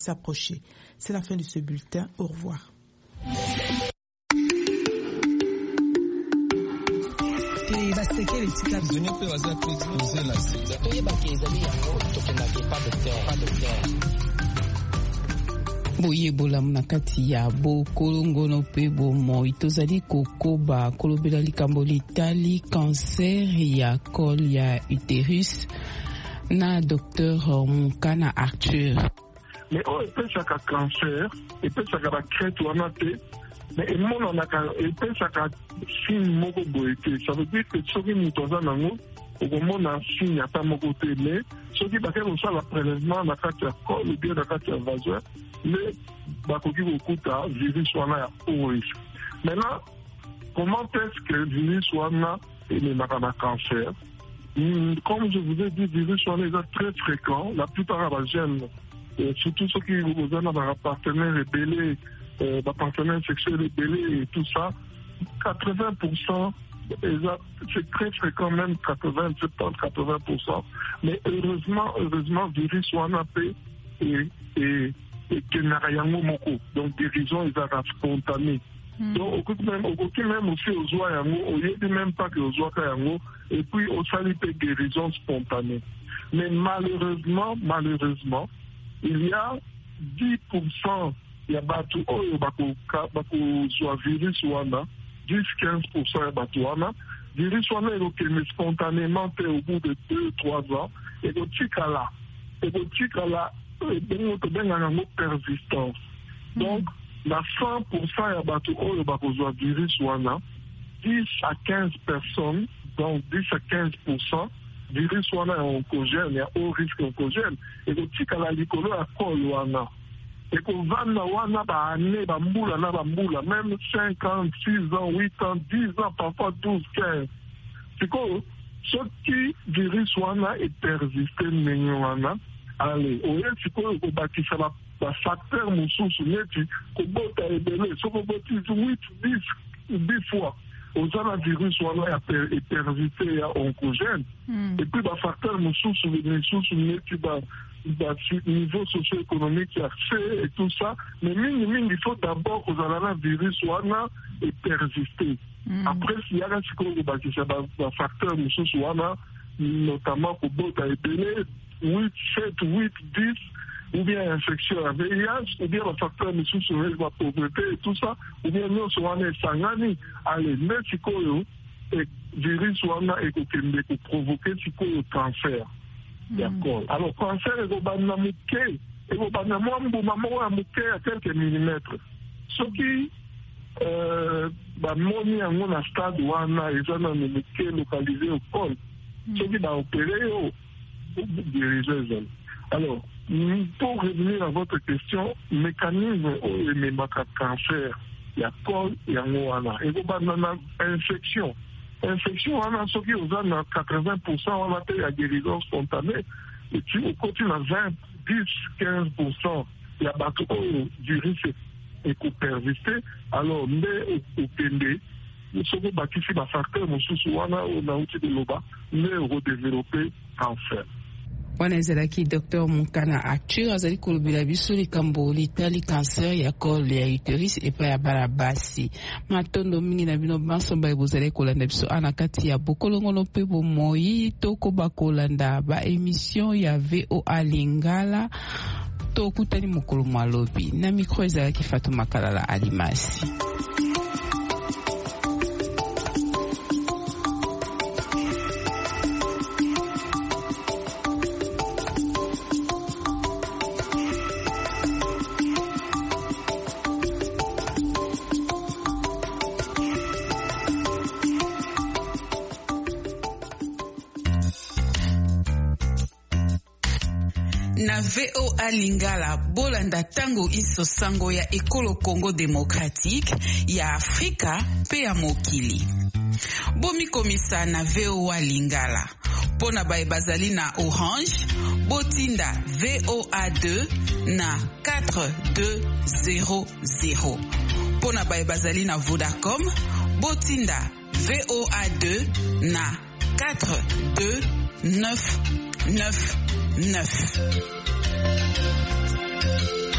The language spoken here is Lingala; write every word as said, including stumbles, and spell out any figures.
s'approcher. C'est la fin de ce bulletin. Au revoir. boyebola na kati ya bokolongono pe bomoi tozali kokoba kolobela likambo litali cancer ya col ya utérus na docteur Mukana Arthur. Mais on peut chaque cancer et peut chaque crête ou amate mais et mon on a et peut chaque signe moko boité ça veut dire que ce qui nous donne nango au moment na signe ya pas moko télé ce qui va faire ça la prélèvement na kati ya col ou bien na kati ya vagin mais bakoki kokuta virus wana ya haut risque. Maintenant, comment est-ce que le virus wana émémaka na cancer? Comme je vous ai dit, le virus wana est très fréquent. La plupart des jeunes, surtout ceux qui ont un partenaire rebellé, des partenaires sexuels rebellés et tout ça, quatre-vingts pour cent, c'est très fréquent, même quatre-vingts, soixante-dix, quatre-vingts pour cent. Mais heureusement, heureusement, le virus wana est et et que n'a rien moko donc guérison ils sont spontanés mm. donc au côté même au côté même aussi aux joies yango au lieu de même pas que aux joies yango et puis au salut de guérison spontanée mais malheureusement malheureusement il y a dix pour cent il y a batu oyo bako bako soit virus wana dix à quinze pour cent ya batu wana virus wana est spontanément au bout de deux trois ans et au tikala et au tikala persistance. Donc, la cent pour cent ya bato oyo bakozwa virus wana, dix à quinze personnes, donc dix à quinze pour cent, virus wana ya oncogène, ya haut risque oncogène, et le tikala likolo ya col wana. Et qu'on vanda wana ba année, ba mbula na ba mbula, même cinquante, six ans, huit ans, dix ans, parfois douze, quinze. C'est quoi? Ce qui virus wana est persisté menyo wana, allez, au lieu de se bâtir la facteur moussousou neti kobota ebele so koboti huit dix dix fois aux gens virus wana est persisté ya oncogène et puis ba facteur moussousou moussousou neti ba ba niveau socio-économique ya fait et tout ça mais mingi mingi il faut d'abord que la virus wana est persisté après s'il y a la psychologie bâtir ba facteur moussousou wana notamment kobota ebele huit, sept, huit, dix, ou bien infection à V I H, ou bien le facteur de sous-soleil, la pauvreté et tout ça, ou bien nous sommes en Sangani, allez, mais si le virus est provoqué, si le cancer. D'accord. Alors, cancer est au banamouké, et au banamouambo, maman a mouké à quelques millimètres. Ce qui, euh, bah, moni en mon stade, ou en a, ils ont un mouké localisé au col. Ce qui va opérer, oh, alors, pour revenir à votre question, mécanisme où les cancer, il y a col et wana. Et vous avez une infection. Infection, on a ce qui est à quatre-vingts pour cent, on a la guérison spontanée. Et puis, au côté, on a vingt, dix, quinze pour cent, il y a bateau du risque et qu'on persiste. Alors, mais au Pende, nous sommes bâtis sur la facteur, nous sommes wana, on a outil de l'oba, mais redévelopper cancer. wana ezalaki docteur Mukana Arthur azali kolobela biso likambo litali cancer ya col ya utérus epai ya bana basi matondo mingi na bino bansomba ebozali kolanda biso ana kati ya bokolongono mpe bomoi tokoba kolanda ba émission ya V O A Lingala tokutani mokolo malobi na micro ezalaki Fatuma Kalala Alimasi. Na V O A Lingala bolanda tango iso sango ya ekolo Congo démocratique ya Afrika pe ya mokili. Bomi komisa na V O A Lingala. Pona bae bazali na Orange, botinda V O A deux na quatre deux zéro zéro. Pona bae bazali na Vodacom, botinda V O A deux na quatre deux neuf neuf neuf.